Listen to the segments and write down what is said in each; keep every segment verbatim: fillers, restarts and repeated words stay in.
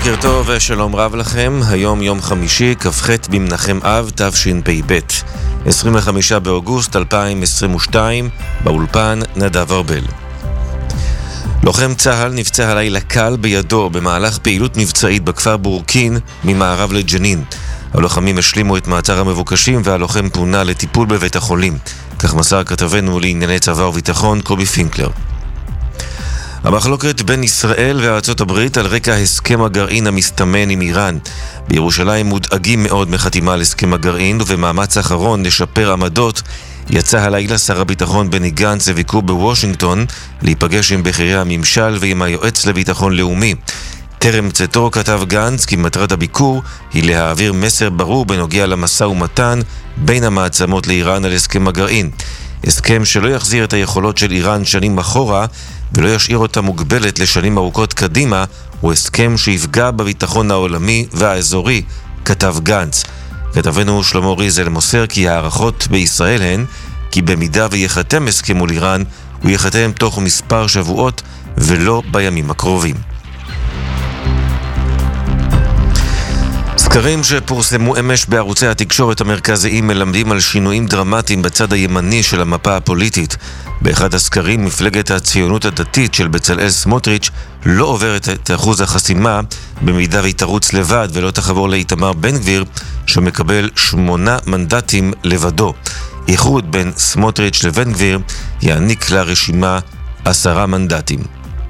בוקר טוב ושלום רב לכם. היום יום חמישי, כ"ח במנחם אב תשפ"ב, עשרים וחמישה באוגוסט אלפיים עשרים ושתיים. באולפן נדב ארבל. לוחם צהל נפצע הלילה קל בידו במהלך פעילות מבצעית בכפר בורקין ממערב לג'נין. הלוחמים השלימו את מעצר המבוקשים והלוחם פונה לטיפול בבית החולים. כך מסר כתבנו לענייני צבא וביטחון קובי פינקלר. המחלוקת בין ישראל וארצות הברית על רקע הסכם הגרעין המסתמן עם איראן. בירושלים מודאגים מאוד מחתימה על הסכם הגרעין, ובמאמץ האחרון לשפר עמדות יצא הלילה שר הביטחון בני גנץ לביקור בוושינגטון להיפגש עם בכירי הממשל ועם היועץ לביטחון לאומי. טרם צאתו כתב גנץ כי מטרת הביקור היא להעביר מסר ברור בנוגע למשא ומתן בין המעצמות לאיראן על הסכם הגרעין. הסכם שלא יחזיר את היכולות של איראן שנים אחורה ולא ישאיר אותה מוגבלת לשנים ארוכות קדימה, הוא הסכם שיפגע בביטחון העולמי והאזורי, כתב גנץ. כתבנו שלמה ריזל מוסר כי הערכות בישראל הן כי במידה ויחתם הסכם מול איראן, הוא יחתם תוך מספר שבועות ולא בימים הקרובים. סקרים שפורסמו אמש בערוצי התקשורת המרכזיים מלמדים על שינויים דרמטיים בצד הימני של המפה הפוליטית. באחד הסקרים מפלגת הציונות הדתית של בצלאל סמוטריץ' לא עוברת את אחוז החסימה במידה והיא תרוץ לבד ולא תחבור לאיתמר בן גביר שמקבל שמונה מנדטים לבדו. איחוד בין סמוטריץ' לבן גביר יעניק לרשימה עשרה מנדטים.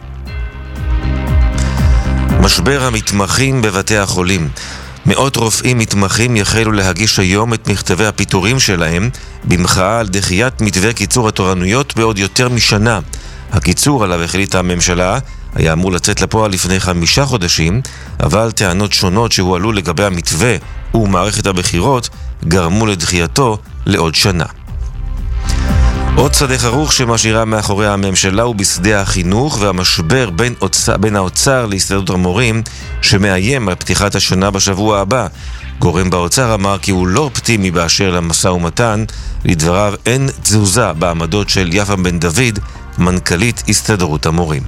משבר המתמחים בבתי החולים. מאות רופאים מתמחים יחלו להגיש היום את מכתבי הפיטורים שלהם במחאה על דחיית מתווה קיצור התורנויות בעוד יותר משנה. הקיצור עליו החליטה הממשלה היה אמור לצאת לפועל לפני חמישה חודשים, אבל טענות שונות שהועלו לגבי המתווה ומערכת הבחירות גרמו לדחייתו לעוד שנה. עוד שדה חרוך שמשאירה מאחורי הממשלה הוא בשדה החינוך והמשבר בין, אוצר, בין האוצר להסתדרות המורים שמאיים על פתיחת השנה בשבוע הבא. גורם באוצר אמר כי הוא לא אופטימי באשר למשא ומתן. לדבריו אין תזוזה בעמדות של יפה בן דוד, מנכ"לית הסתדרות המורים.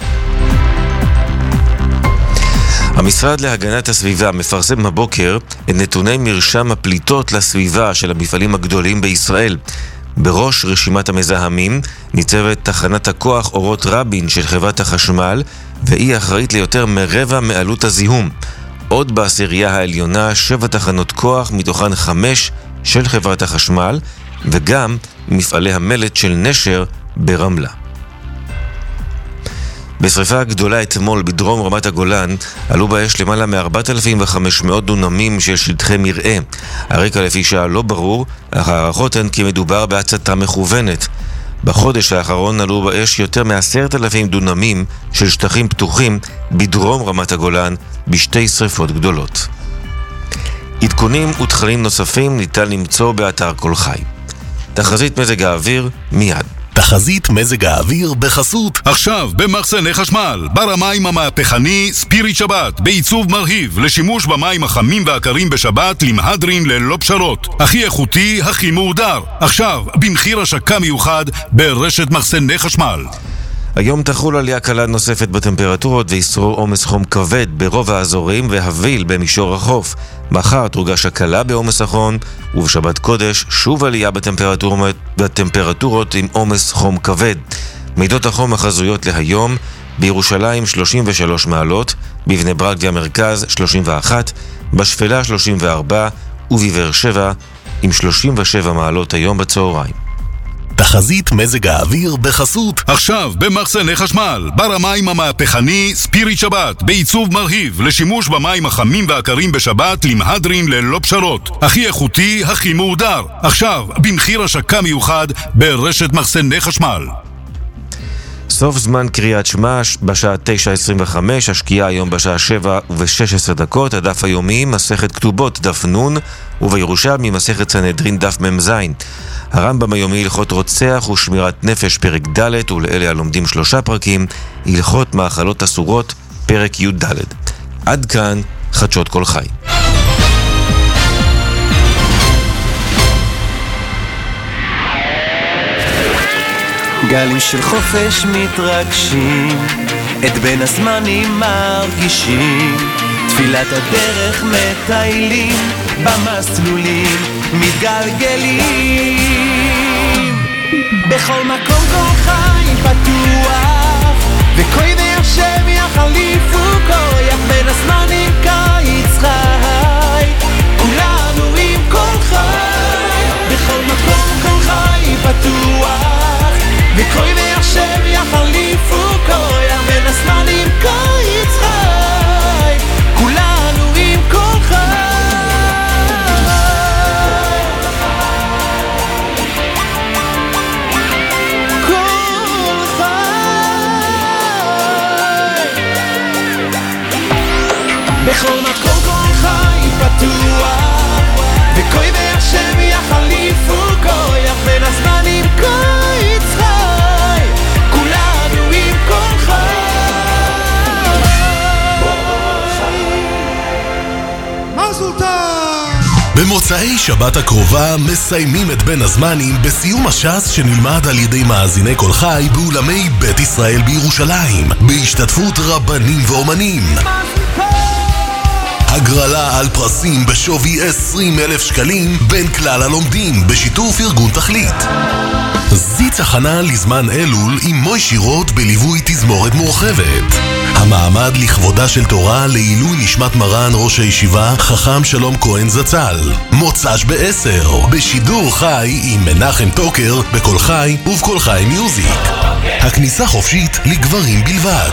המשרד להגנת הסביבה מפרסם הבוקר את נתוני מרשם הפליטות לסביבה של המפעלים הגדולים בישראל. בראש רשימת המזהמים ניצבת תחנת הכוח אורות רבין של חברת החשמל, והיא אחראית ליותר מרבע מעלות הזיהום. עוד בעשירייה העליונה שבע תחנות כוח, מתוכן חמש של חברת החשמל, וגם מפעלי המלט של נשר ברמלה. בשריפה גדולה אתמול בדרום רמת הגולן עלו באש למעלה מ-ארבעת אלפים וחמש מאות דונמים של שטחי מרעה. הרקע לפי שעה לא ברור, אך הערכות הן כי מדובר בהצתה מכוונת. בחודש האחרון עלו באש יותר מ-עשרת אלפים דונמים של שטחים פתוחים בדרום רמת הגולן בשתי שריפות גדולות. עדכונים ותכנים נוספים ניתן למצוא באתר כל חי. תחזית מזג האוויר מיד. תחזית מזג האוויר בחסות עכשיו במחסני חשמל בר המים המהפכני ספיריט שבת בעיצוב מרהיב לשימוש במים החמים והקרים בשבת למהדרין ללא פשרות, הכי איכותי, הכי מהודר, עכשיו במחיר השקה מיוחד ברשת מחסני חשמל. היום תחול עלייה קלה נוספת בטמפרטורות וישרור עומס חום כבד ברוב האזורים והוויל במישור החוף. מחר תורגש הקלה בעומס החום, ובשבת קודש שוב עלייה בטמפרטורות, בטמפרטורות עם עומס חום כבד. מידות החום החזויות להיום: בירושלים שלושים ושלוש מעלות, בבני ברק והמרכז שלושים ואחת, בשפלה שלושים וארבע ובבאר שבע עם שלושים ושבע מעלות היום בצהריים. תחזית מזג האוויר בחסות עכשיו במחסני חשמל בר המים המהפכני ספיריט שבת בעיצוב מרהיב לשימוש במים החמים והקרים בשבת למהדרין ללא פשרות, הכי איכותי, הכי מהודר, עכשיו במחיר השקה מיוחד ברשת מחסני חשמל. סוף זמן קריאת שמע בשעה תשע עשרים וחמש, השקיעה היום בשעה שבע ושש עשרה דקות. הדף היומי מסכת כתובות דף נון, ובירושלמי מסכת סנהדרין דף ממזין. הרמב"ם היומי הלכות רוצח ושמירת נפש פרק ד', ולאלה הלומדים שלושה פרקים, הלכות מאכלות אסורות פרק י' ד'. עד כאן חדשות כל חי. גלים של חופש מתרגשים, את בין הזמנים מרגישים, בתפילת הדרך מטיילים, במסלולים מתגלגלים. בכל מקום כל חי פתוח, וכוי השם יחליפו כוח, בין הזמנים קיץ חי, כולנו עם כל חי. בכל מקום כל חי פתוח, וכוי השם יחליפו כוח, בין הזמנים קיץ חי, כולנו עם כל חי. בכל מקום כל חי פתוח, וכוי והשם יחליפו כוח, בין הזמנים קיץ חי, כולנו עם כל חי. מזל טוב. במוצאי שבת הקרובה מסיימים את בין הזמנים בסיום הש"ס שנלמד על ידי מאזיני כל חי באולמי בית ישראל בירושלים, בהשתתפות רבנים ואומנים. הגרלה על פרסים בשווי עשרים אלף שקלים בין כלל הלומדים בשיתוף ארגון תכלית. זיץ הכנה לזמן אלול עם מוי שירות בליווי תזמורת מורחבת. המעמד לכבודה של תורה לעילוי נשמת מרן ראש הישיבה חכם שלום כהן זצ"ל. מוצ"ש בעשר בשידור חי עם מנחם טוקר בכל חי ובכל חי מיוזיק. הכניסה חופשית לגברים בלבד.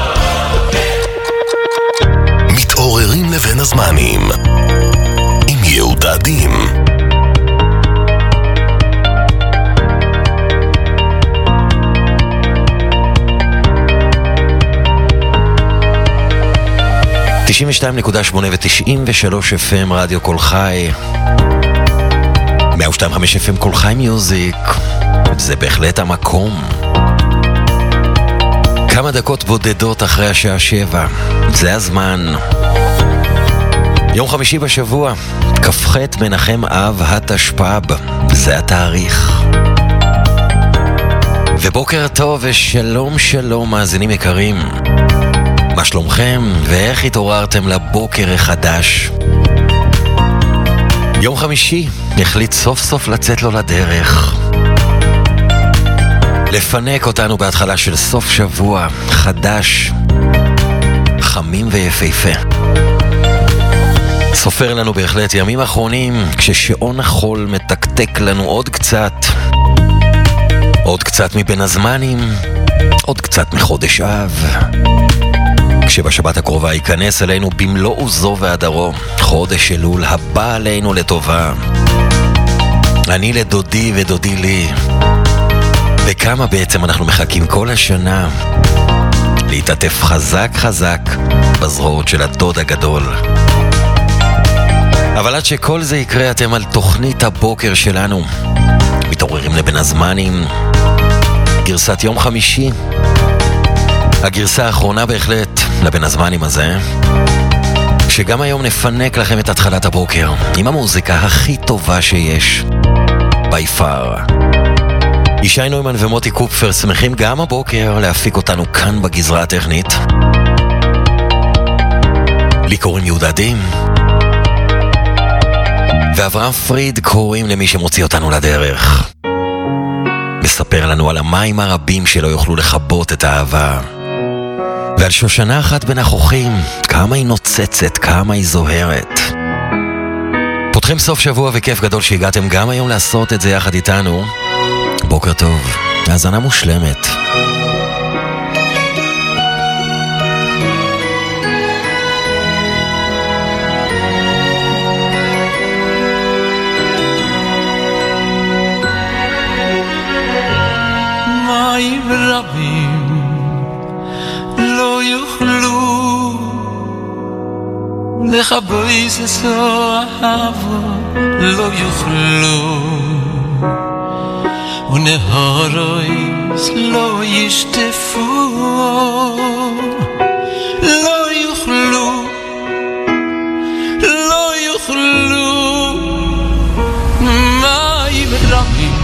מתעוררים לבין הזמנים עם יהודה דין. תשעים ושתיים נקודה שמונה ו-תשעים ושלוש אף אם רדיו כל חי, מאה ושתיים נקודה חמש אף אם כל חי מיוזיק. זה בהחלט המקום. כמה דקות בודדות אחרי השעה שבע, זה הזמן. יום חמישי בשבוע, כ"ח מנחם אב התשפ"ב, זה התאריך. ובוקר טוב ושלום שלום מאזינים יקרים. מה שלומכם ואיך התעוררתם לבוקר החדש? יום חמישי החליט סוף סוף לצאת לו לדרך, לפנק אותנו בהתחלה של סוף שבוע חדש, חמים ויפהפה. סופר לנו בהחלט ימים אחרונים, כששעון החול מתקתק לנו עוד קצת, עוד קצת מבין הזמנים, עוד קצת מחודש אב, כשבשבת הקרובה ייכנס אלינו במלוא עוזו והדרו חודש אלול הבא עלינו לטובה. אני לדודי ודודי לי, וכמה בעצם אנחנו מחכים כל השנה להתעטף חזק חזק בזרועות של הדוד הגדול. אבל עד שכל זה יקרה אתם על תוכנית הבוקר שלנו, מתעוררים לבין הזמנים, גרסת יום חמישי, הגרסה האחרונה בהחלט לבין הזמנים הזה, שגם היום נפנק לכם את התחלת הבוקר עם המוזיקה הכי טובה שיש by far. ישי נוימן ומוטי קופפר שמחים גם הבוקר להפיק אותנו כאן בגזרה הטכנית. לי קוראים יהודה דין, ואברהם פריד קוראים למי שמוציא אותנו לדרך. מספר לנו על המים הרבים שלא יוכלו לחבות את האהבה, ועל שושנה אחת בין החוכים, כמה היא נוצצת, כמה היא זוהרת. פותחים סוף שבוע וכיף גדול שהגעתם גם היום לעשות את זה יחד איתנו. בוקר טוב, האזנה מושלמת. מים רבים לא יוכלו לכבויס אהבו, לא יוכלו ונהרויס לא ישטפו, לא יוכלו, לא יוכלו מים רבים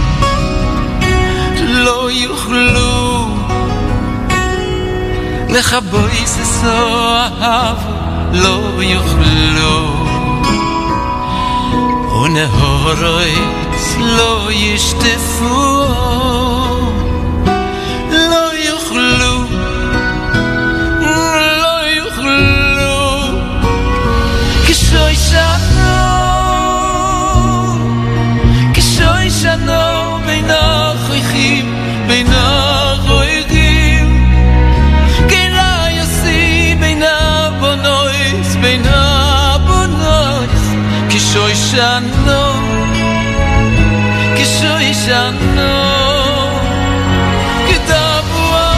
לא יוכלו לכבויס אהבו, לא יוכלו ונהורס לא ישטפו לא יוכלו לא יוכלו כשוי שנו כשוי שנו בין החייכים בין הרויגים כלה יסי בין הבונויס בין הבונויס כשוי שנו כשוי שנו כתבואה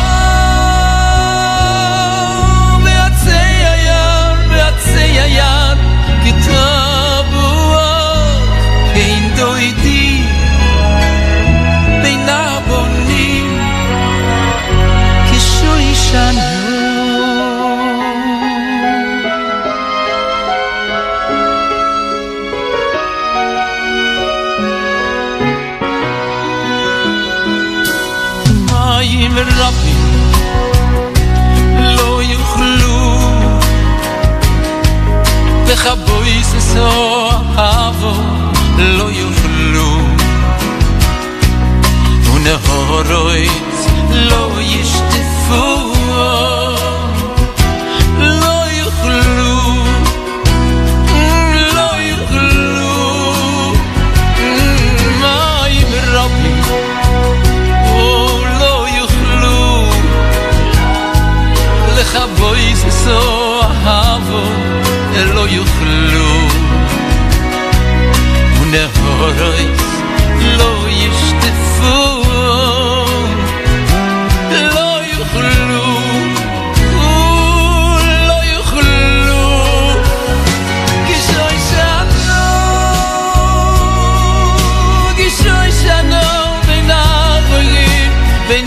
בעצי היד בעצי היד כתבואה בין דוידי בין הבונים כשוי שנו רבים לא יוכלו וחבוי ססו אהבו לא יוכלו ונהורויץ לא ישטפו לא יוכלו לא יוכלו מים רבים לחבוי ססו אהבו לא יוכלו ונהורויס לא ישטפו לא יוכלו לא יוכלו כשוי שנו כשוי שנו בין הרויגים בין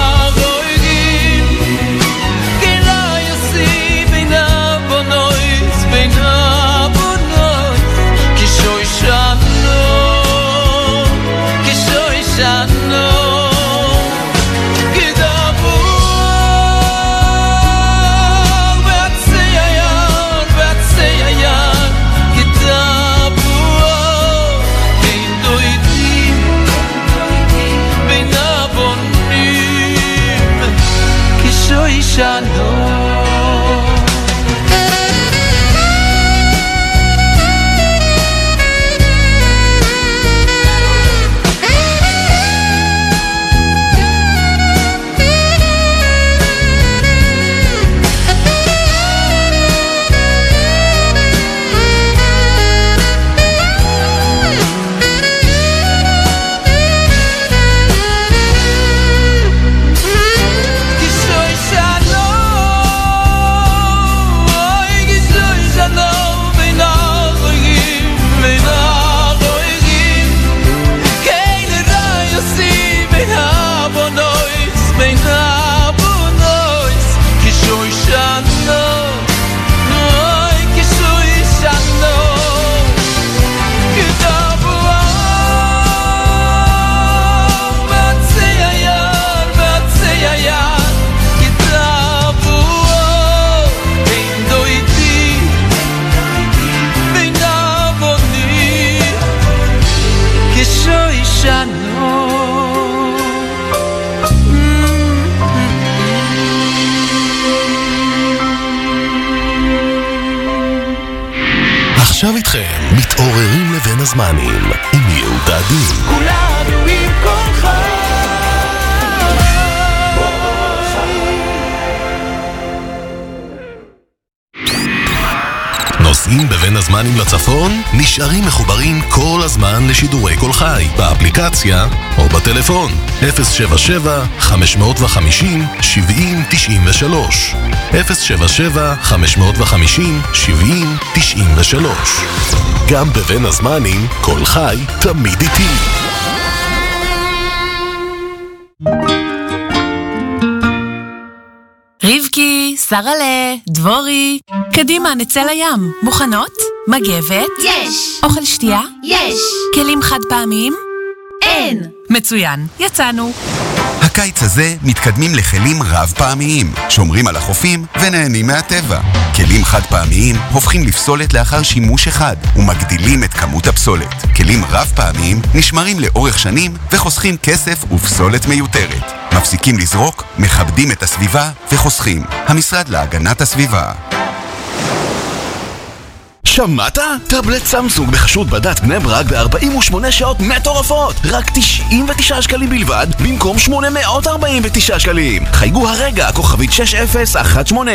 עכשיו איתכם, מתעוררים לבין הזמנים, עם יהודה דין. כולנו עם כל חי. נוסעים בבין הזמנים לצפון, נשארים מחוברים כל הזמן לשידורי כל חי, באפליקציה או בטלפון. אפס שבע שבע חמש חמש שבע שבע תשע שלוש אפס שבע שבע חמש חמש שבע שבע תשע שלוש. גם בבין הזמנים, כל חי תמיד איתי. רבקי, שרלה, דבורי, קדימה, נצא לים. מוכנות? מגבת? יש. אוכל שתייה? יש. כלים חד פעמיים? אין. מצוין, יצאנו. בקיץ הזה מתקדמים לכלים רב פעמיים, שומרים על החופים ונהנים מהטבע. כלים חד פעמיים הופכים לפסולת לאחר שימוש אחד ומגדילים את כמות הפסולת. כלים רב פעמיים נשמרים לאורך שנים וחוסכים כסף ופסולת מיותרת. מפסיקים לזרוק, מכבדים את הסביבה וחוסכים. המשרד להגנת הסביבה. שמעת? טאבלט סמסונג בחשות בדת בני ברק ב-ארבעים ושמונה שעות מטורפות, רק תשעים ותשעה שקלים בלבד במקום שמונה מאות ארבעים ותשעה שקלים. חייגו הרגע, כוכבית שש אפס אחת שמונה.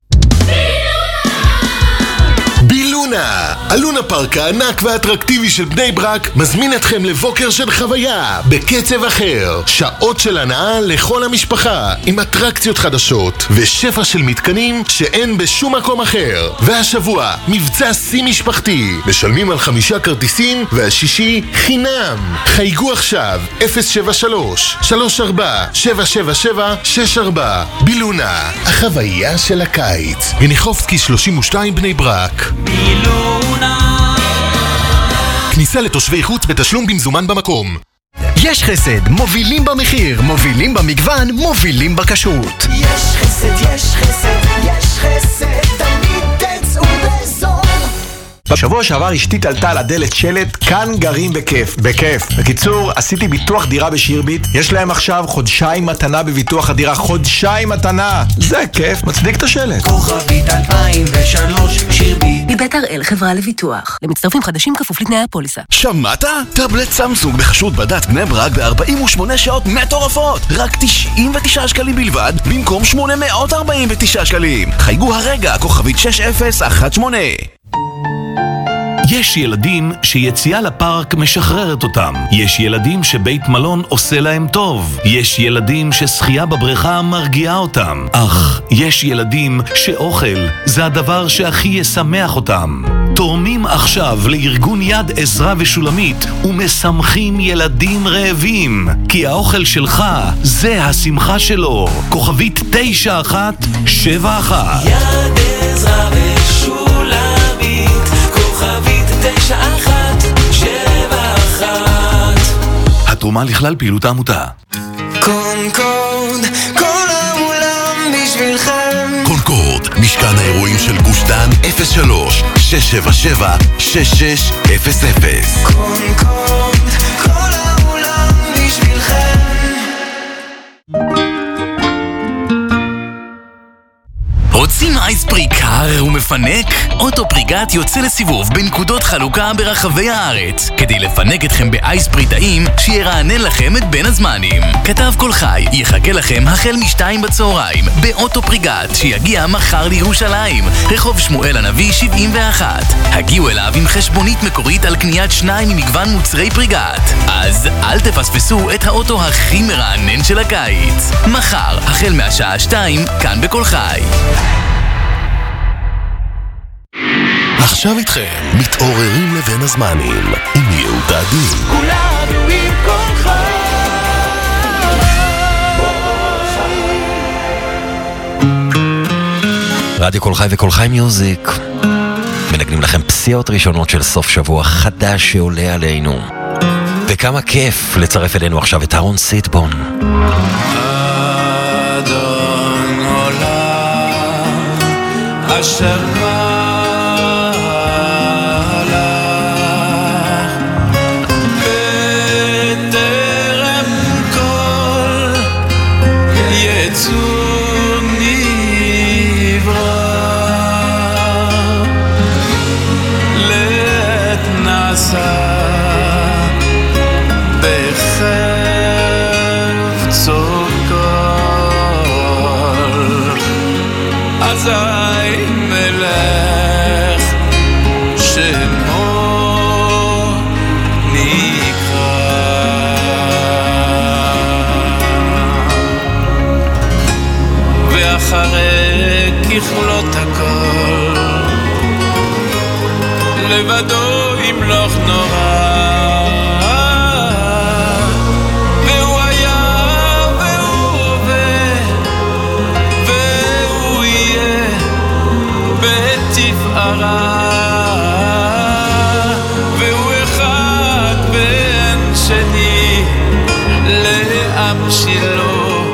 בילונה, אלונה פארק הענק והאטרקטיבי של בני ברק מזמין אתכם לבוקר של חוויה בקצב אחר. שעות של הנאה לכל המשפחה עם אטרקציות חדשות ושפע של מתקנים שאין בשום מקום אחר. והשבוע מבצע סי משפחתי, משלמים על חמישה כרטיסים והשישי חינם. חייגו עכשיו אפס שבע שלוש שלוש ארבע שבע שבע שבע שש ארבע. בילונה, החוויה של הקיץ. רניחובסקי שלושים ושתיים בני ברק. בילונה. כניסה לתושבי חוץ בתשלום במזומן במקום. יש חסד, מובילים במחיר, מובילים במגוון, מובילים בכשרות. יש חסד, יש חסד, יש חסד, תמיד תצאו בזול. בשבוע שעבר אשתי תלתה על הדלת שלט, כאן גרים בכיף, בכיף. בקיצור, עשיתי ביטוח דירה בשירביט, יש להם עכשיו חודשיים מתנה בביטוח הדירה, חודשיים מתנה. זה כיף, מצדיק את השלט. כוכבית אלפיים ושלוש שירביט. מבית הראל חברה לביטוח. למצטרפים חדשים כפוף לתנאי הפוליסה. שמעת? טאבלט סמסונג בחשות בדת בני ברק ב-ארבעים ושמונה שעות מטורפות, רק תשעים ותשעה שקלים בלבד במקום שמונה מאות ארבעים ותשעה שקלים. חייגו הרגע, כוכבית שש אפס אחת שמונה. יש ילדים שיציאה לפארק משחררת אותם. יש ילדים שבית מלון עושה להם טוב. יש ילדים ששחייה בבריכה מרגיעה אותם. אך יש ילדים שאוכל זה הדבר שהכי ישמח אותם. תורמים עכשיו לארגון יד עזרה ושולמית ומשמחים ילדים רעבים. כי האוכל שלך זה השמחה שלו. כוכבית תשע אחת שבע אחת. יד עזרה ושולמית, כוכבית תשע אחת שבע אחת. התרומה לכלל פעילות העמותה. קונקורד, כל העולם בשבילכם. קונקורד, משכן האירועים של גוש דן, אפס שלוש שש שבע שבע שש שש אפס אפס. קונקורד, כל העולם בשבילכם. רוצים אייספרי קר ומפנק? אוטופריגת יוצא לסיבוב בנקודות חלוקה ברחבי הארץ כדי לפנק אתכם באייספרי טעים שירענן לכם את בין הזמנים. כתב כל חי יחכה לכם החל משתיים בצהריים באוטופריגת שיגיע מחר לירושלים, רחוב שמואל הנביא שבעים ואחת. הגיעו אליו עם חשבונית מקורית על קניית שניים ממגוון מוצרי פריגת. אז אל תפספסו את האוטו הכי מרענן של הקיץ. מחר החל מהשעה שתיים כאן בכל חי. עכשיו איתכם, מתעוררים לבין הזמנים עם יהודה דין. כולנו עם כל חי. רדיו כל חי וכל חי מיוזיק מנגנים לכם פסיעות ראשונות של סוף שבוע חדש שעולה עלינו, וכמה כיף לצרף אלינו עכשיו את אהרון סיטבון. אדון עולם אשר אזי מלך שמו נקרא, ואחרי ככלות הכל לבדו ימלוך נורא. והוא אחד בן שני לעם שלו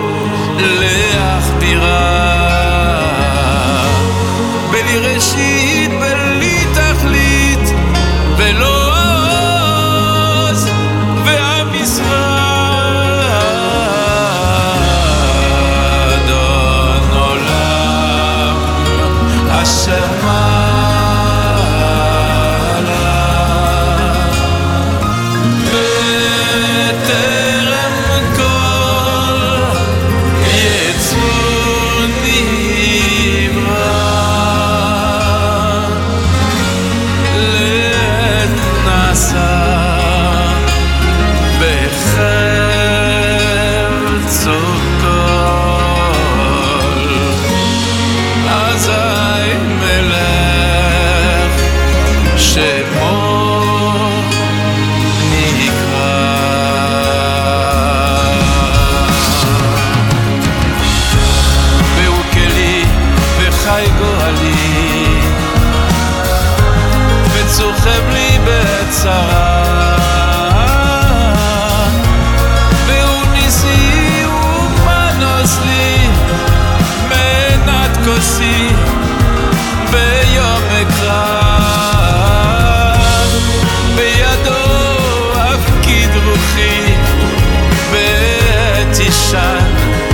חי גואלי וצוחב לי בצרה והוא ניסי ומנוס לי מנת כוסי ביום אקרב בידו הפקיד רוחי ותישן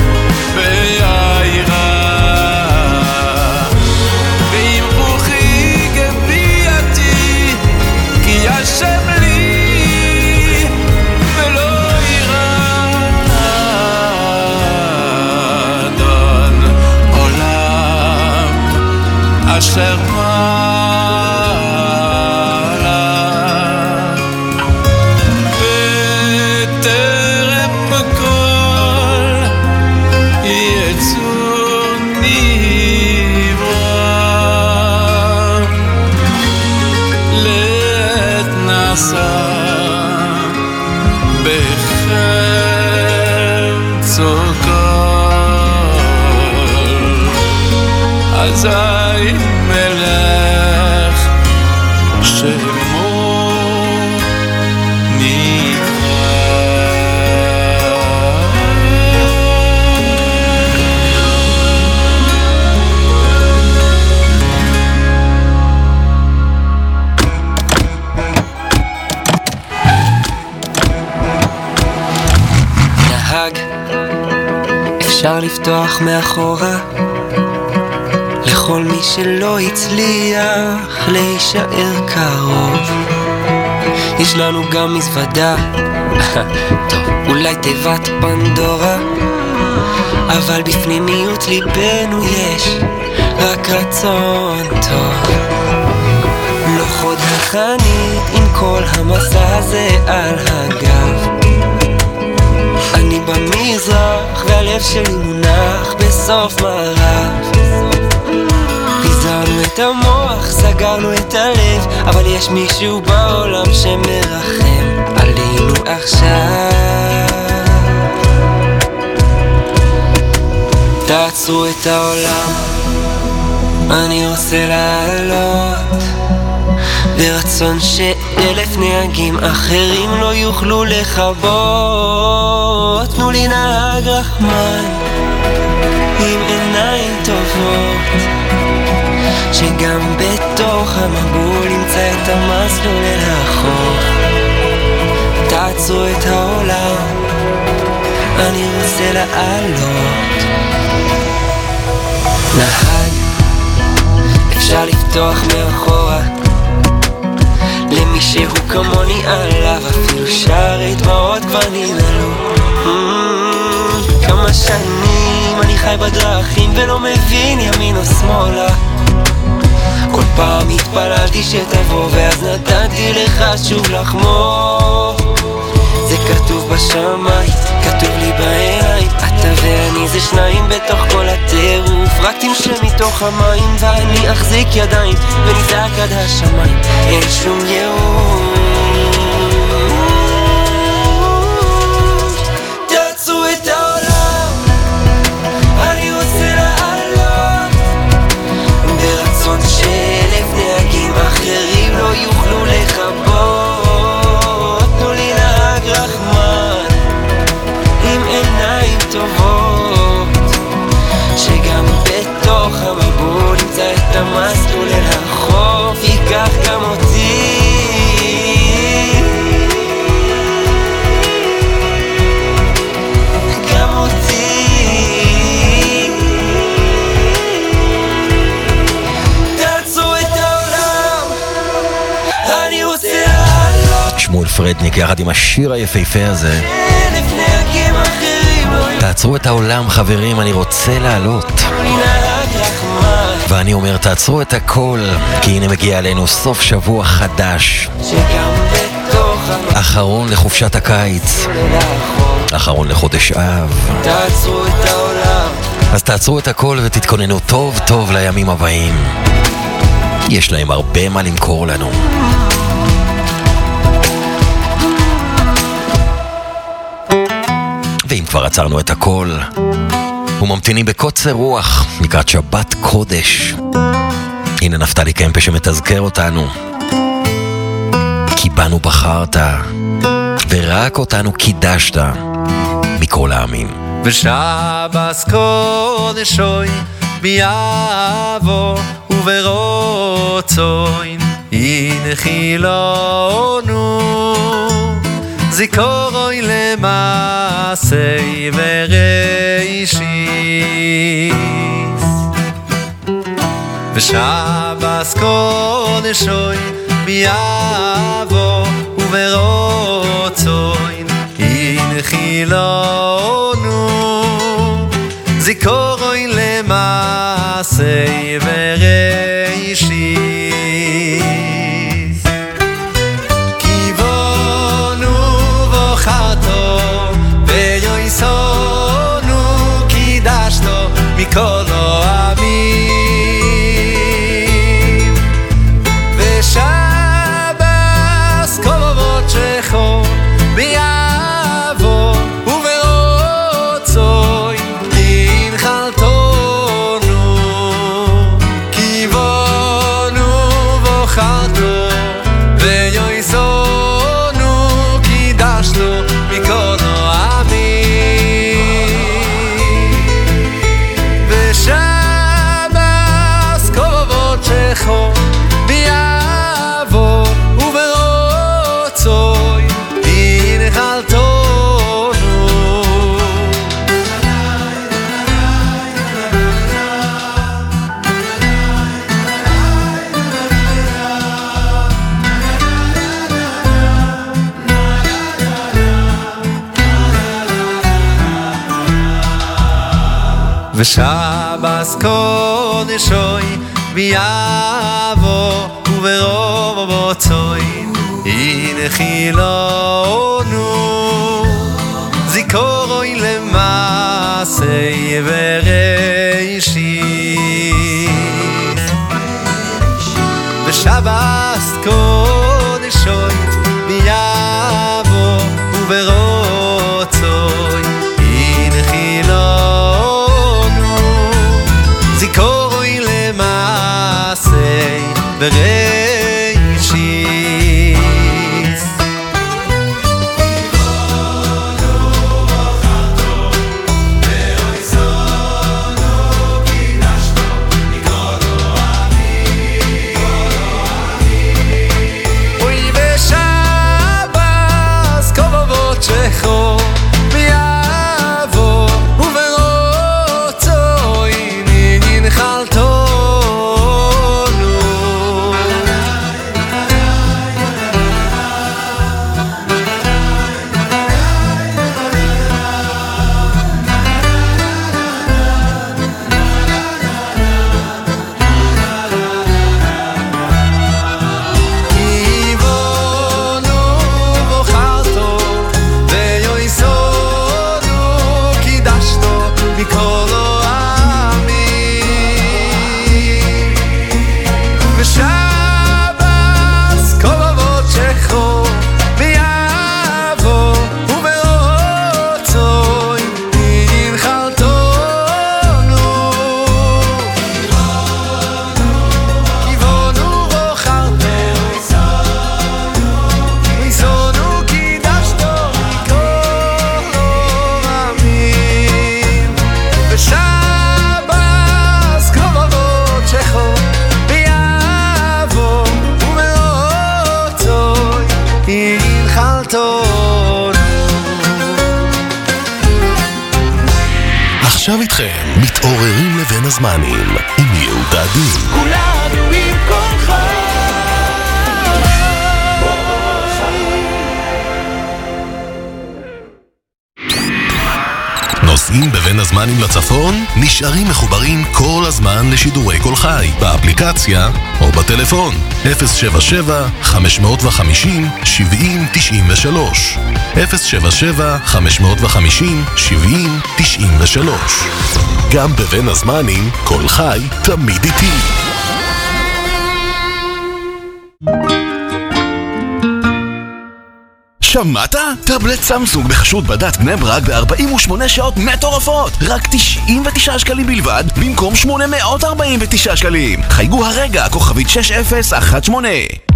ויעירה ואם רוחי גבייתי כי ישם לי ולא יירא אדון עולם אשר אזי מלך שמו נהג, אפשר לפתוח מאחורה לכל מי שלא הצליח להישאר קרוב. יש לנו גם מזוודה טוב, אולי תיבת פנדורה, אבל בפנימיות ליבנו יש רק רצון טוב. לא חוד החנית עם כל המסע הזה על הגב, אני במזרח והלב שלי מונח בסוף מערב. פיזרנו את המוח, סגרנו את הלב, אבל יש מישהו בעולם שמרחם עלינו עכשיו. תעצרו את העולם, אני רוצה לעלות ברצון שאלף נהגים אחרים לא יוכלו לחבות. תנו לי נהג רחמן עם עיניים טובות, שגם בתוך המבול ימצא את המסלול אל החוף. תעצרו את העולם, אני רוצה לעלות. נהג, אפשר לפתוח מאחורה למי שהוא כמוני עליו, אפילו שערי דמעות כבר ננעלו. כמה שנים אני חי בדרכים ולא מבין ימין או שמאלה. כל פעם התפללתי שתבוא ואז נתתי לך שוב לחמור. זה כתוב בשמיים, כתוב לי בעיניים, אתה ואני זה שניים בתוך כל הטירוף. רק תמשה מתוך המים ואני אחזיק ידיים ונזעק עד השמיים, אין שום ייאוש. תעצרו את העולם, אני רוצה לעלות ברצון שאלף נהגים אחרים לא יוכלו לחבות. תנו לי נהג רחמן עם עיניים טובות, שגם בתוך המבול ימצא את המסלול אל החוף. ייקח גם אותי, גם אותי. תעצרו את העולם, אני רוצה לעלות. שמואל פרדניק יחד עם השיר היפהפה הזה. תעצרו את העולם חברים, אני רוצה לעלות. ואני אומר תעצרו את הכל, כי הנה מגיע אלינו סוף שבוע חדש, אחרון לחופשת הקיץ, אחרון לחודש אב. תעצרו את העולם, אז תעצרו את הכל ותתכוננו טוב טוב לימים הבאים, יש להם הרבה מה למכור לנו. ואם כבר עצרנו את הכל, וממתינים בקוצר רוח לקראת שבת קודש. הנה נפתלי קמפה שמתזכר אותנו, כי בנו בחרת ורק אותנו קידשת מכל העמים. ושבס קודש אוי ביאבו וברוצוין ינחילונו זיכורוי למעשי וראשיס. ושבס קודש אוי ביאבו וברוצוין ינחילונו זיכורוי למעשי וראשיס. כיוונו בוחרתו ויועסונו קידשתו מכל העמים. ושבס כובבות שחור ביאבו וברוצוי הנחלתונו. כיוונו בוחרתו ויועסונו קידשתו מכל העמים. ושבס כובבות שחור ביאבו וברוצוי הנחלתונו. ושבס קודש אוי ביאבו וברוצוי הנחילונו זיכורוי למעשי וראשיס. ושבס קודש אוי ביאבו וברוצוי הנחילונו זיכורוי למעשי וראשיס. אוי ושבס כובבות שחור ביאבו וברוצוי הנחלתונו. כיוונו בוחרתו ויועסונו קידשתו מכל העמים. ושבס כובבות שחור ביאבו וברוצוי הנחלתונו. כיוונו בוחרתו ויועסונו קידשתו מכל העמים. ושבס כובבות שחור ביאבו וברוצוי הנחלתונו. עכשיו איתכם מתעוררים לבין הזמנים עם יהודה דין. כולנו עם כל חי. נוסעים בבין הזמנים לצפון? נשארים מחוברים כל הזמן לשידורי כל חי באפליקציה או בטלפון אפס שבע שבע חמש חמש שבע שבעים תשעים ושלוש אפס שבע שבע חמש חמש שבעים תשעים ושלוש. גם בבין הזמנים כל חי תמיד איתי. שמעת? טאבלט סמסונג בחשות בדת בני ברק ב-ארבעים ושמונה שעות מטורפות, רק תשעים ותשעה שקלים בלבד במקום שמונה מאות ארבעים ותשעה שקלים. חייגו הרגע, כוכבית שש אפס אחת שמונה.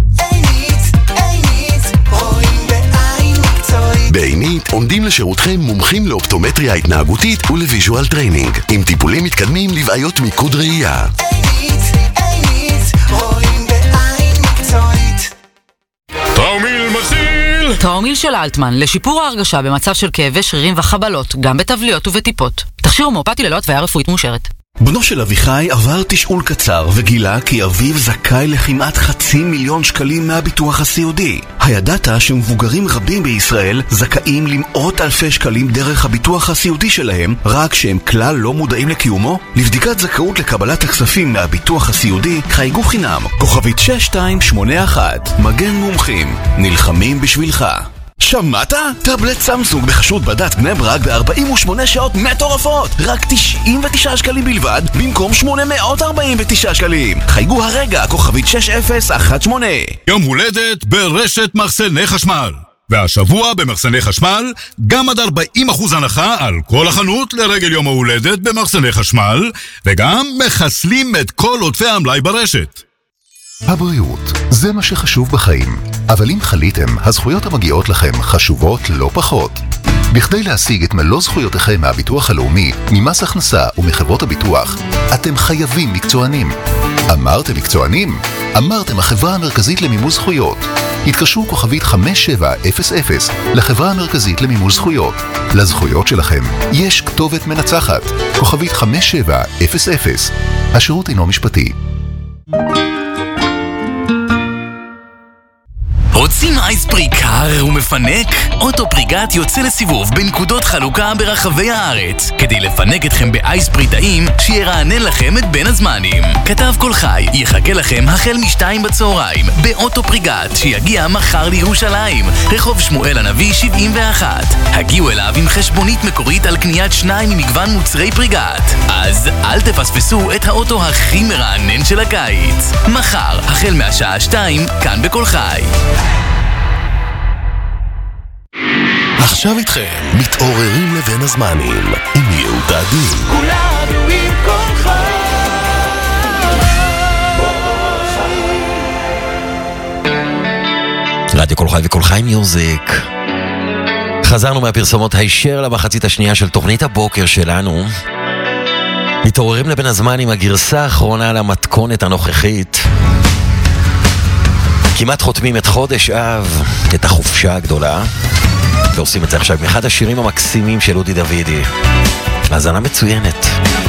בעינית עומדים לשירותכם מומחים לאופטומטריה התנהגותית ולוויז'ואל טריינינג עם טיפולים מתקדמים לבעיות מיקוד ראייה. טראומיל מציל! טראומיל של אלטמן לשיפור ההרגשה במצב של כאבי שרירים וחבלות, גם בטבליות ובטיפות. תכשיר הומאופתי ללא התוויה רפואית מאושרת. בנו של אביחי עבר תשאול קצר וגילה כי אביו זכאי לכמעט חצי מיליון שקלים מהביטוח הסיעודי. הידעת שמבוגרים רבים בישראל זכאים למאות אלפי שקלים דרך הביטוח הסיעודי שלהם, רק שהם כלל לא מודעים לקיומו? לבדיקת זכאות לקבלת הכספים מהביטוח הסיעודי חייגו חינם, כוכבית שש שתיים שמונה אחת. מגן מומחים, נלחמים בשבילך. שמעת? טאבלט סמסונג בחשות בדת בני ברק ב-ארבעים ושמונה שעות מטורפות, רק תשעים ותשעה שקלים בלבד במקום שמונה מאות ארבעים ותשעה שקלים. חייגו הרגע, כוכבית שש אפס אחת שמונה. יום הולדת ברשת מחסני חשמל. והשבוע במחסני חשמל גם עד ארבעים אחוז הנחה על כל החנות לרגל יום ההולדת במחסני חשמל, וגם מחסלים את כל עודפי המלאי ברשת. הבריאות, זה מה שחשוב בחיים. אבל אם חליתם, הזכויות המגיעות לכם חשובות לא פחות. בכדי להשיג את מלוא זכויותיכם מהביטוח הלאומי, ממס הכנסה ומחברות הביטוח, אתם חייבים מקצוענים. אמרתם מקצוענים? אמרתם החברה המרכזית למימוש זכויות. התקשרו כוכבית חמש שבע אפס אפס לחברה המרכזית למימוש זכויות. לזכויות שלכם יש כתובת מנצחת, כוכבית חמש שבע אפס אפס. השירות אינו משפטי. רוצים אייספרי קר ומפנק? אוטופריגת יוצא לסיבוב בנקודות חלוקה ברחבי הארץ כדי לפנק אתכם באייספרי טעים שירענן לכם את בין הזמנים. כתב כל חי יחכה לכם החל משתיים בצהריים באוטופריגת שיגיע מחר לירושלים, רחוב שמואל הנביא שבעים ואחת. הגיעו אליו עם חשבונית מקורית על קניית שניים ממגוון מוצרי פריגת. אז אל תפספסו את האוטו הכי מרענן של הקיץ. מחר החל מהשעה שתיים כאן בכל חי. עכשיו איתכם, מתעוררים לבין הזמנים, עם יהודה דין. כולנו עם כל חי. רדיו כל חי וכל חי מיוזיק. חזרנו מהפרסומות הישר למחצית השנייה של תוכנית הבוקר שלנו. מתעוררים לבין הזמן עם הגרסה האחרונה למתכונת הנוכחית. כמעט חותמים את חודש אב, את החופשה הגדולה, ועושים את זה עכשיו מאחד השירים המקסימים של אודי דוידי. האזנה מצוינת.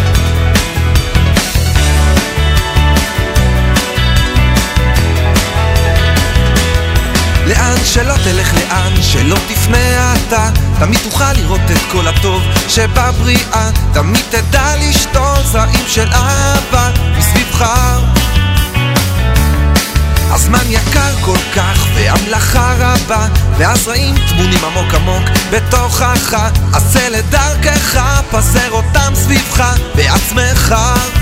לאן שלא תלך, לאן שלא תפנה אתה, תמיד תוכל לראות את כל הטוב שבבריאה, תמיד תדע לשתול זרעים של אהבה מסביבך. הזמן יקר כל כך והמלאכה רבה, והזרעים טמונים עמוק עמוק בתוכך, עשה לדרכך, פזר אותם סביבך בעצמך.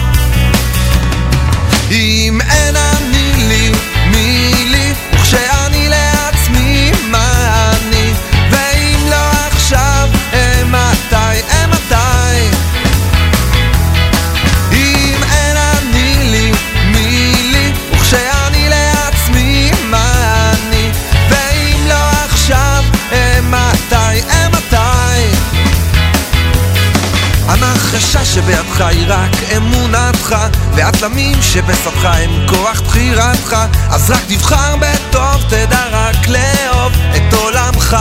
אם אין אני לי, מי לי, וכשאני לעצמי מה אני, ואם לא עכשיו, מתי, מתי. אם אין אני לי, מי לי, וכשאני לעצמי מה אני, ואם לא עכשיו, מתי, מתי. הנחשה שבידך היא רק אמונתך, והתלמים שבסדך הם כוח בחירתך, אז רק תבחר בטוב, תדע רק לאהוב את עולמך.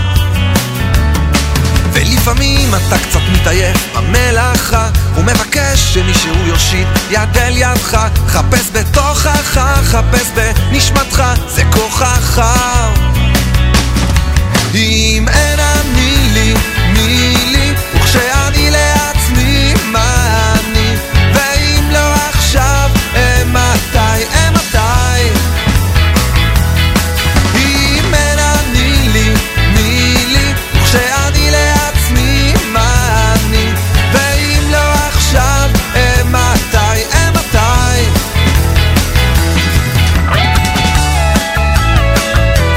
ולפעמים אתה קצת מתעייף במלאכה, ומבקש שמישהו יושיט יד אל ידך, חפש בתוכך, חפש בנשמתך, זה כוחך. אם אין אני לי, מי לי, וכשאני לעצמי מה אני, ואם לא עכשיו, מתי, מתי. אם אין אני לי, מי לי, וכשאני לעצמי מה אני, ואם לא עכשיו, מתי, מתי.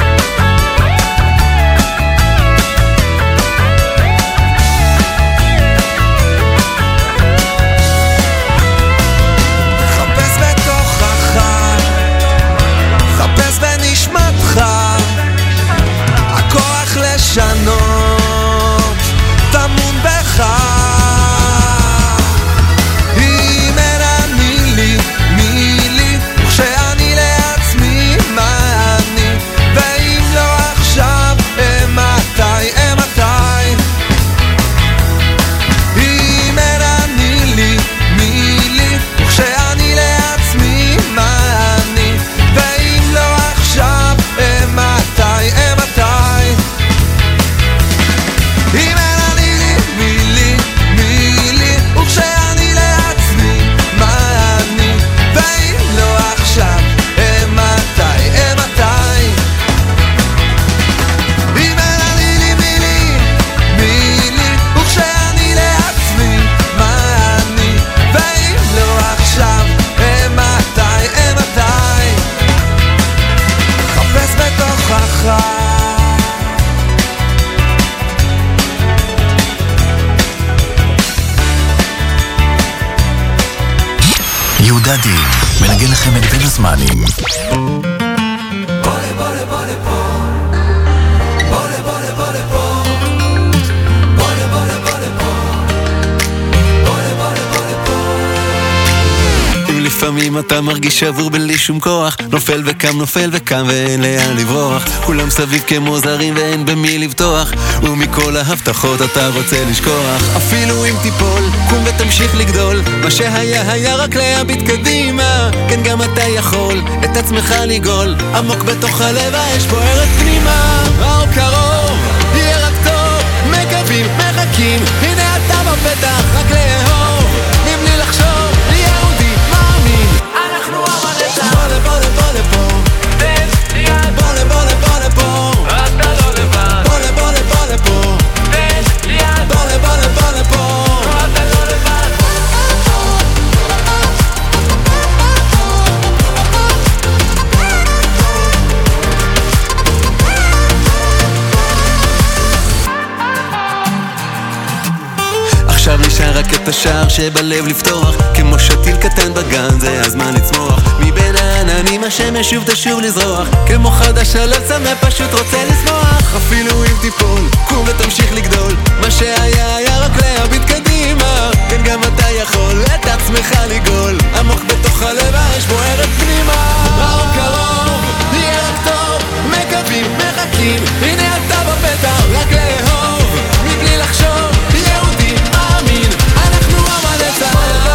גדי מנגן לכם את בין הזמנים. לפעמים אתה מרגיש שבור בלי שום כוח, נופל וקם נופל וקם ואין לאן לברוח, כולם סביב כמו זרים ואין במי לבטוח, ומכל ההבטחות אתה רוצה לשכוח. אפילו אם תיפול, קום ותמשיך לגדול, מה שהיה היה רק להביט קדימה, כן גם אתה יכול את עצמך לגול, עמוק בתוך הלב האש בוערת פנימה. האור קרוב, יהיה רק טוב, מקווים, מחכים, הנה אתה בפתח, רק לאהוב, מבלי לחשוב, אנחנו המנצח. בוא לבוא לבוא לפה, בוא לבוא לבוא לפה, אתה לא לבד. בוא לבוא לבוא לפה, בוא לבוא לבוא לפה, אתה לא לבד. עכשיו נשאר רק את השער שבלב לפתוח, כמו שתיל קטן בגן זה הזמן לצמוח, מבין העננים השמש שוב תשוב לזרוח, כמו חדש הלב צמא פשוט רוצה לשמוח. אפילו אם תיפול, קום ותמשיך לגדול, מה שהיה היה רק להביט קדימה, כן גם אתה יכול את עצמך לגול, עמוק בתוך הלב האש בוערת פנימה. האור קרוב, יהיה רק טוב, מקווים, מחכים, הנה אתה בפתח, רק לאהוב, מבלי לחשוב, יהודי מאמין, אנחנו המנצח.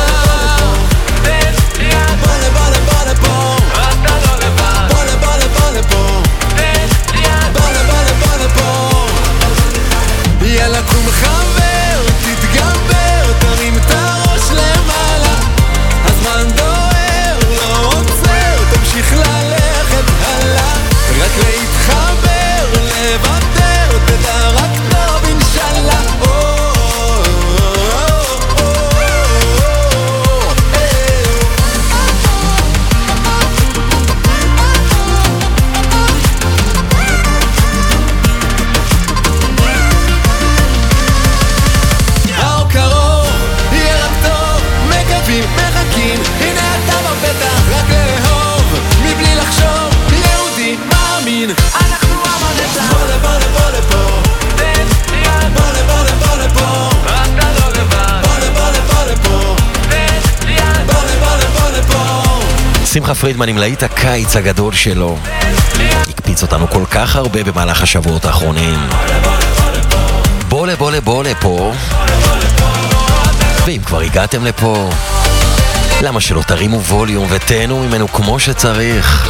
בוא לבוא לבוא לפה, אתה לא לבד. בוא לבוא לבוא לפה, בוא לבוא לבוא לפה, יאללה קום חבר, תתגבר, תרים את הראש למעלה, הזמן דוהר, לא עוצר, תמשיך ללכת הלאה, רק להתחבר, לוותר, תדע רק טוב אינשאללה. מחכים, הנה אתה בפתח, רק לאהוב, מבלי לחשוב, יהודי מאמין, אנחנו המנצח. בוא לבוא לבוא לפה, בוא לבוא לבוא לפה, אתה לא לבד. בוא לבוא לבוא לפה, בוא לבוא לבוא לפה. שמחה פרידמן עם להיט הקיץ הגדול שלו, הקפיץ אותנו כל כך הרבה במהלך השבועות האחרונים. בוא לבוא לבוא לפה, ואם כבר הגעתם לפה, למה שלא תרימו ווליום ותהנו ממנו כמו שצריך?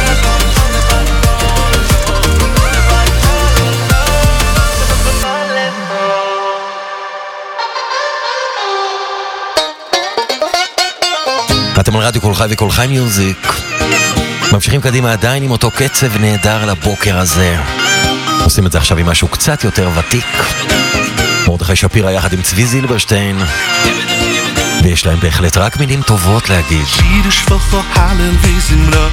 אתם על רדיו כל חי וכל חי מיוזיק, ממשיכים קדימה עדיין עם אותו קצב נהדר לבוקר הזה. עושים את זה עכשיו עם משהו קצת יותר ותיק, מרדכי שפירא יחד עם צבי זילברשטיין, ויש להם בהחלט רק מילים טובות להגיד. שידוש פוכו הלל וזמרה,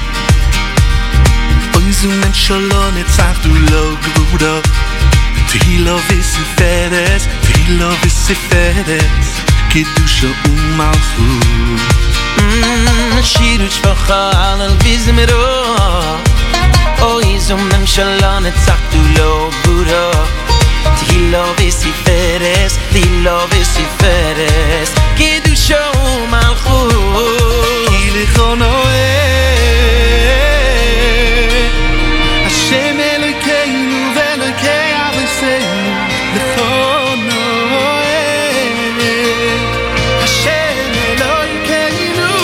אויזו מנשלו נצחתו לא גבודו, תהילו וסיפרס, תהילו וסיפרס, קידושו ומלכות. שידוש פוכו הלל וזמרה, אויזו מנשלו נצחתו לא גבודו, תהילו וסיפרס, תהילו וסיפרס, קידושו ומלכות. כי לכונו השם אלוקינו ואלוקי אבותינו, לכונו השם אלוקינו.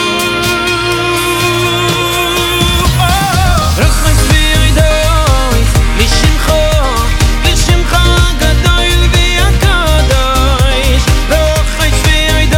רחמי צבי ידוי לשמחו, לשמך גדול והקדוש, רחמי צבי ידוי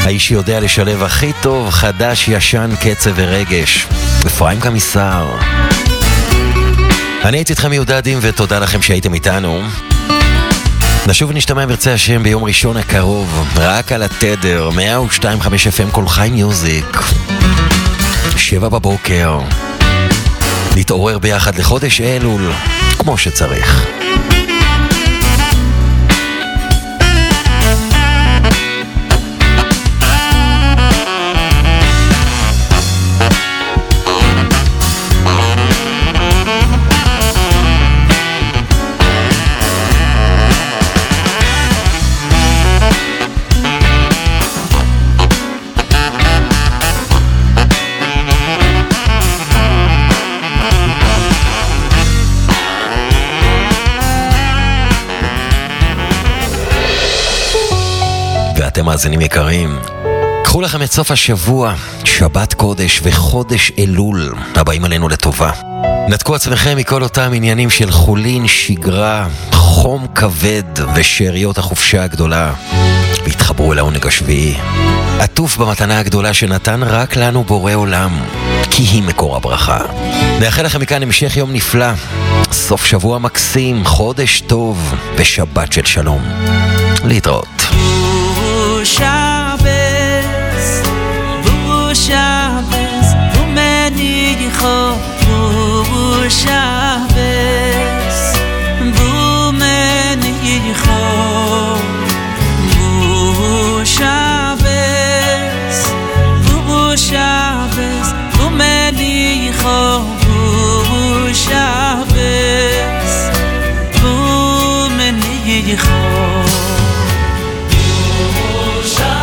האיש שיודע לשלב הכי טוב, חדש, ישן, קצב ורגש. אפרים קמיסר. אני הייתי איתכם יהודה עדים ותודה לכם שהייתם איתנו. נשוב ונשתמע ברצה השם ביום ראשון הקרוב, רק על התדר, מאה ושתיים נקודה חמש אף אם כל חי מיוזיק. שבע בבוקר. נתעורר ביחד לחודש אלול, כמו שצריך. אתם מאזינים יקרים, קחו לכם את סוף השבוע, שבת קודש וחודש אלול הבאים עלינו לטובה. נתקו עצמכם מכל אותם עניינים של חולין, שגרה, חום כבד ושאריות החופשה הגדולה, והתחברו אל העונג השביעי. עטוף במתנה הגדולה שנתן רק לנו בורא עולם, כי היא מקור הברכה. נאחל לכם מכאן המשך יום נפלא, סוף שבוע מקסים, חודש טוב ושבת של שלום. להתראות. Shabbos, Bu Shabbos, Bu Menicho, Bu Shabbos, Bu Menicho, Bu Shabbos, Bu Shabbos, Bu Menicho, Bu Shabbos, Bu Menicho. Shine.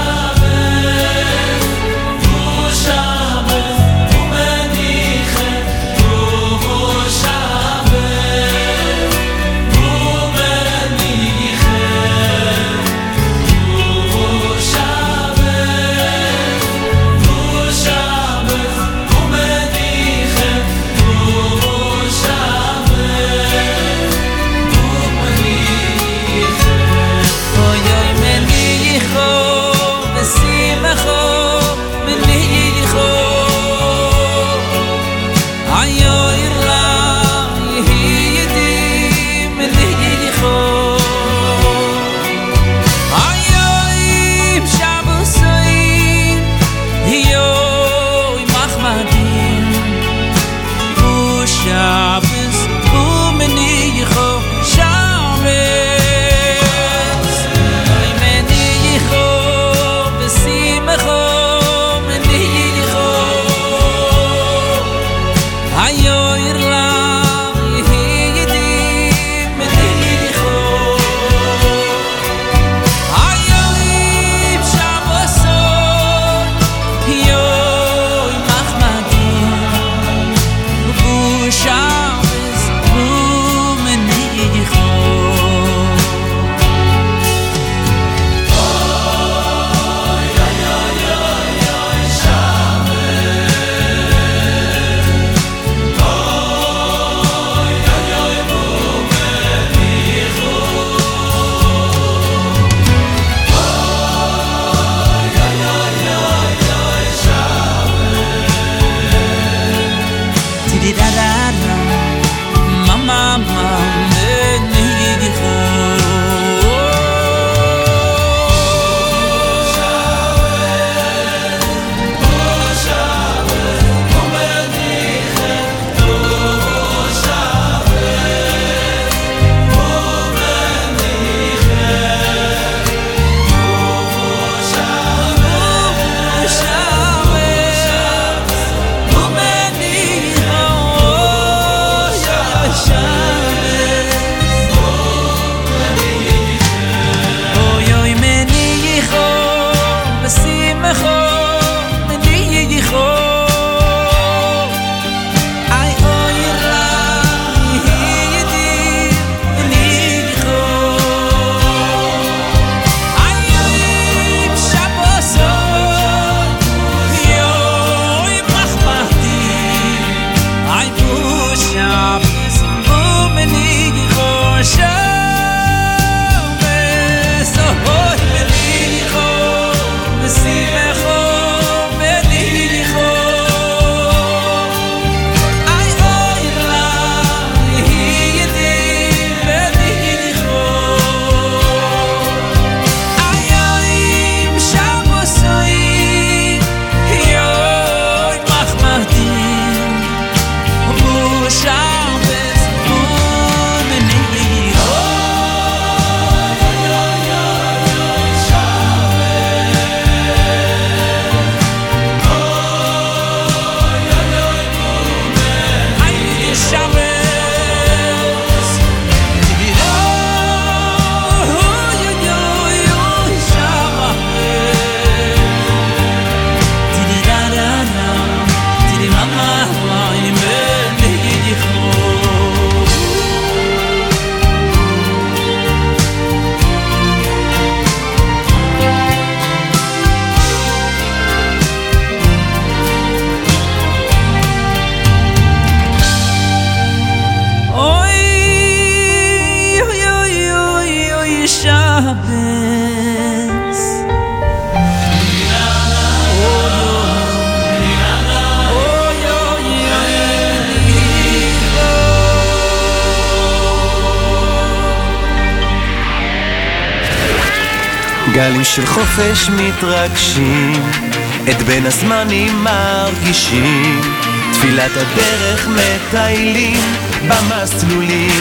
גלים של חופש מתרגשים, את בין הזמנים מרגישים, תפילת הדרך מטיילים, במסלולים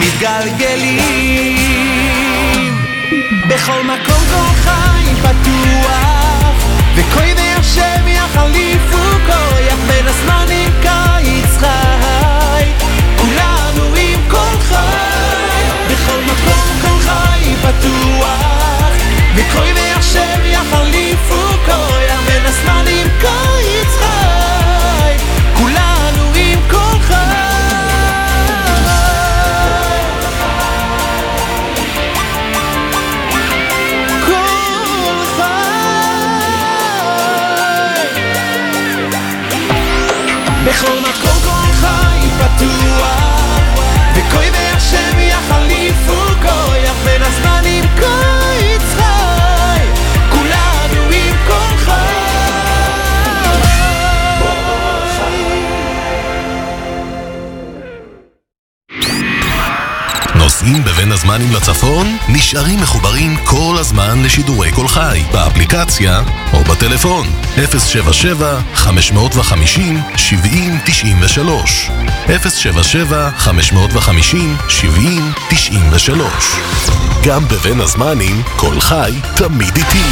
מתגלגלים. בכל מקום כל חי פתוח, וכוי והשם יחליפו כוח, בין הזמנים קיץ חי, כולנו עם כל חי. בכל מקום כל חי פתוח, וכוי והשם יחליפו כוח, בין הזמנים קיץ חי, כולנו עם כל חי. בכל מקום כל חי פתוח, וכוי והשם יחליפו כוח, בין הזמנים קיץ חי, כולנו עם כל חי. נוסעים בבין הזמנים לצפון, נשארים מחוברים כל הזמן לשידורי כל חי, באפליקציה או בטלפון. אפס שבע שבע חמש חמש שבע שבעים תשעים ושלוש אפס שבע שבע חמש חמש שבעים תשעים ושלוש. גם בבין הזמנים, כל חי תמיד איתי.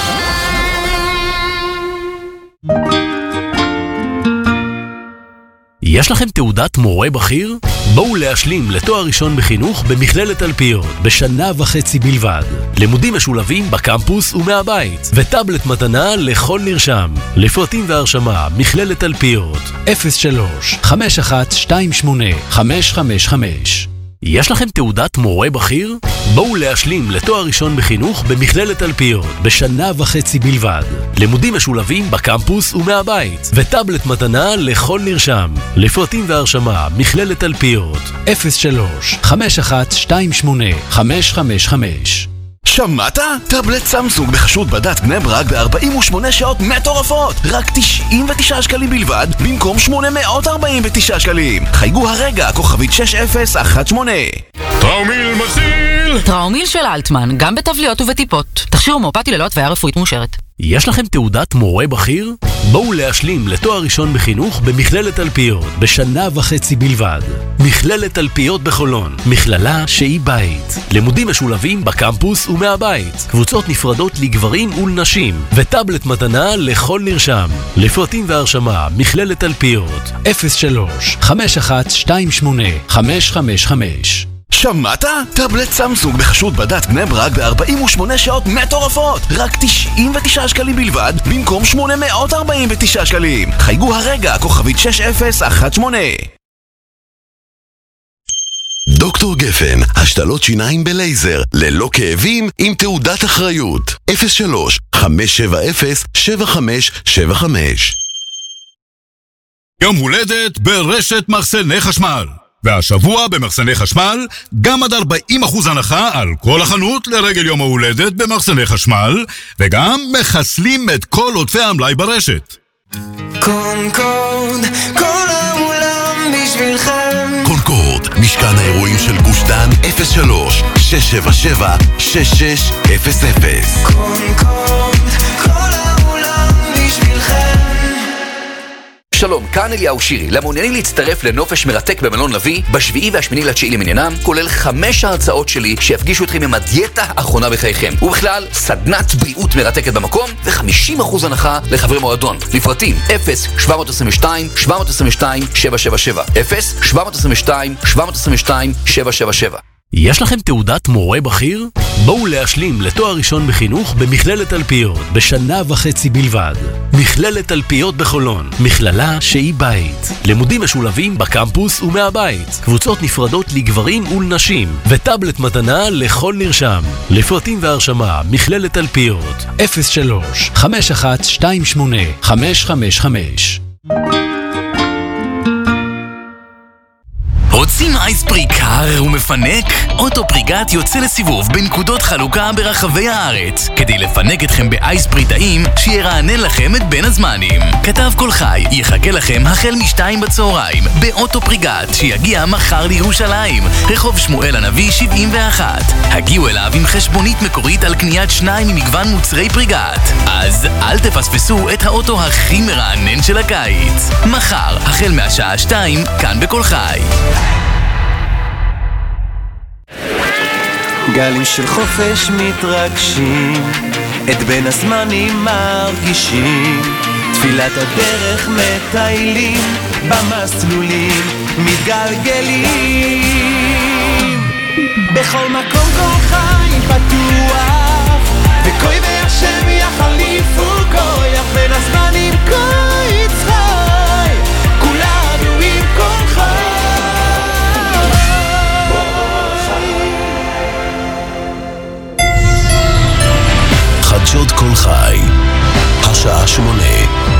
יש לכם תעודת מורה בכיר? בואו להשלים לתואר ראשון בחינוך במכללת אלפיות בשנה וחצי בלבד. לימודים משולבים בקמפוס ומהבית, וטאבלט מתנה לכל נרשם. לפרטים והרשמה, מכללת אלפיות, אפס שלוש חמש אחת שתיים שמונה חמש חמש חמש. יש לכם תעודת מורה בכיר? בואו להשלים לתואר ראשון בחינוך במכללת אלפיות בשנה וחצי בלבד. לימודים משולבים בקמפוס ומהבית, וטאבלט מתנה לכל נרשם. לפרטים והרשמה, מכללת אלפיות, אפס שלוש חמש אחת שתיים שמונה חמש חמש חמש. שמעת? טאבלט סמסונג בחשוד בדת בני ברק ב-ארבעים ושמונה שעות מטורפות, רק תשעים ותשעה שקלים בלבד במקום שמונה מאות ארבעים ותשעה שקלים. חייגו הרגע, כוכבית שש אפס אחת שמונה. טראומיל מציל! טראומיל של אלטמן, גם בתבליות ובטיפות. תכשיר הומאופתי ללא התוויה רפואית מאושרת. יש לכם תעודת מורה בכיר? בואו להשלים לתואר ראשון בחינוך במכללת אלפיות בשנה וחצי בלבד. מכללת אלפיות בחולון, מכללה שהיא בית. לימודים משולבים בקמפוס ומהבית, קבוצות נפרדות לגברים ולנשים, וטאבלט מתנה לכל נרשם. לפרטים והרשמה, מכללת אלפיות, אפס שלוש חמש אחת שתיים שמונה חמש חמש חמש. שמעת? טאבלט סמסונג בחשוד בדת בני ברק ב-ארבעים ושמונה שעות מטורפות, רק תשעים ותשעה שקלים בלבד במקום שמונה מאות ארבעים ותשעה שקלים. חייגו הרגע, כוכבית שש אפס אחת שמונה. דוקטור גפן, השתלות שיניים בלייזר, ללא כאבים, עם תעודת אחריות. אפס שלוש חמש שבע אפס שבע חמש שבע חמש. יום הולדת ברשת מחסני חשמל. והשבוע במחסני חשמל גם עד ארבעים אחוז הנחה על כל החנות לרגל יום ההולדת במחסני חשמל, וגם מחסלים את כל עודפי המלאי ברשת. קונקורד, כל העולם בשבילכם. קונקורד, משכן האירועים של גוש דן, אפס שלוש שש שבע שבע שש שש אפס אפס. קונקורד, כל העולם בשבילכם. שלום, כאן אליהו שירי. למעוניינים להצטרף לנופש מרתק במלון לוי בשביעי והשמיני לתשיעי למניינם, כולל חמש ההרצאות שלי שיפגישו אתכם עם הדיאטה האחרונה בחייכם, ובכלל סדנת בריאות מרתקת במקום ו-חמישים אחוז הנחה לחברי מועדון. לפרטים אפס שבע עשרים ושתיים שבע עשרים ושתיים שבע שבע שבע אפס שבע עשרים ושתיים שבע עשרים ושתיים שבע שבע שבע. יש לכם תעודת מורה בכיר? בואו להשלים לתואר ראשון בחינוך במכללת אלפיות בשנה וחצי בלבד. מכללת אלפיות בחולון, מכללה שהיא בית. לימודים משולבים בקמפוס ומהבית, קבוצות נפרדות לגברים ולנשים, וטאבלט מתנה לכל נרשם. לפרטים והרשמה, מכללת אלפיות, אפס שלוש חמש אחת שתיים שמונה חמש חמש חמש. רוצים רוצים אייספרי קר ומפנק? אוטופריגת יוצא לסיבוב בנקודות חלוקה ברחבי הארץ כדי לפנק אתכם באייספרי טעים שירענן לכם את בין הזמנים. כתב כל חי יחכה לכם החל משתיים בצהריים באוטופריגת שיגיע מחר לירושלים, רחוב שמואל הנביא שבעים ואחת. הגיעו אליו עם חשבונית מקורית על קניית שניים ממגוון מוצרי פריגת. אז אל תפספסו את האוטו הכי מרענן של הקיץ. מחר החל מהשעה שתיים כאן בכל חי. גלים של חופש מתרגשים, את בין הזמנים מרגישים, תפילת הדרך מטיילים, במסלולים מתגלגלים. בכל מקום כל חי פתוח, וקוי והשם יחליפו כוח בין הזמנים